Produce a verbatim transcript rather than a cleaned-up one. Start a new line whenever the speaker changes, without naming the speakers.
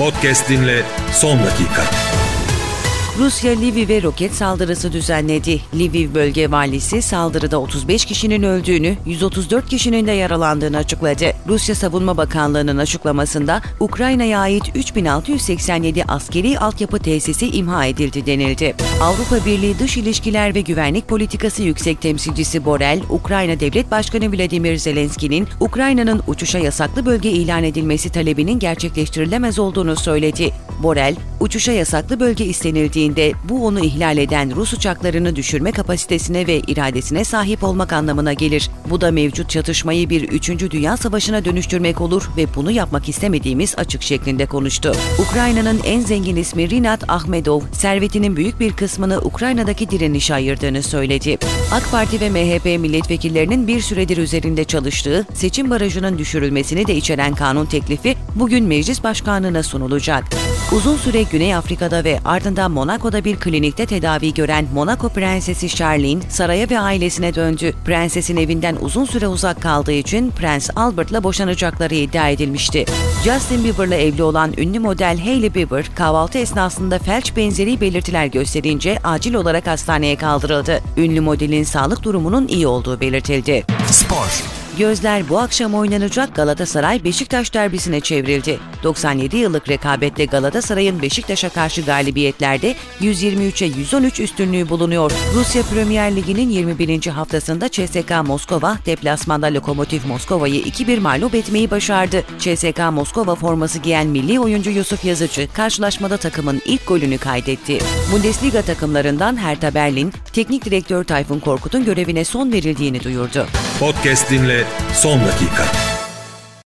Podcast dinle son dakika.
Rusya Lviv'e roket saldırısı düzenledi. Lviv bölge valisi saldırıda otuz beş kişinin öldüğünü, yüz otuz dört kişinin de yaralandığını açıkladı. Rusya Savunma Bakanlığı'nın açıklamasında Ukrayna'ya ait üç bin altı yüz seksen yedi askeri altyapı tesisi imha edildi denildi. Avrupa Birliği Dış İlişkiler ve Güvenlik Politikası Yüksek Temsilcisi Borrell, Ukrayna Devlet Başkanı Vladimir Zelenski'nin Ukrayna'nın uçuşa yasaklı bölge ilan edilmesi talebinin gerçekleştirilemez olduğunu söyledi. Borrell, uçuşa yasaklı bölge istenildiğinde bu onu ihlal eden Rus uçaklarını düşürme kapasitesine ve iradesine sahip olmak anlamına gelir. Bu da mevcut çatışmayı bir üçüncü Dünya Savaşı'na dönüştürmek olur ve bunu yapmak istemediğimiz açık şeklinde konuştu. Ukrayna'nın en zengin ismi Rinat Ahmedov, servetinin büyük bir kısmını Ukrayna'daki direnişe ayırdığını söyledi. AK Parti ve M H P milletvekillerinin bir süredir üzerinde çalıştığı seçim barajının düşürülmesini de içeren kanun teklifi bugün Meclis Başkanlığı'na sunulacak. Uzun süre Güney Afrika'da ve ardından Monaco'da bir klinikte tedavi gören Monaco Prensesi Charlene saraya ve ailesine döndü. Prensesin evinden uzun süre uzak kaldığı için Prens Albert'la boşanacakları iddia edilmişti. Justin Bieber'la evli olan ünlü model Hailey Bieber, kahvaltı esnasında felç benzeri belirtiler gösterince acil olarak hastaneye kaldırıldı. Ünlü modelin sağlık durumunun iyi olduğu belirtildi.
Spor.
Gözler bu akşam oynanacak Galatasaray-Beşiktaş derbisine çevrildi. doksan yedi yıllık rekabette Galatasaray'ın Beşiktaş'a karşı galibiyetlerde yüz yirmi üçe yüz on üç üstünlüğü bulunuyor. Rusya Premier Ligi'nin yirmi birinci haftasında C S K A Moskova, deplasmanda Lokomotiv Moskova'yı iki bir mağlup etmeyi başardı. C S K A Moskova forması giyen milli oyuncu Yusuf Yazıcı, karşılaşmada takımın ilk golünü kaydetti. Bundesliga takımlarından Hertha Berlin, teknik direktör Tayfun Korkut'un görevine son verildiğini duyurdu.
Podcast dinle son dakika.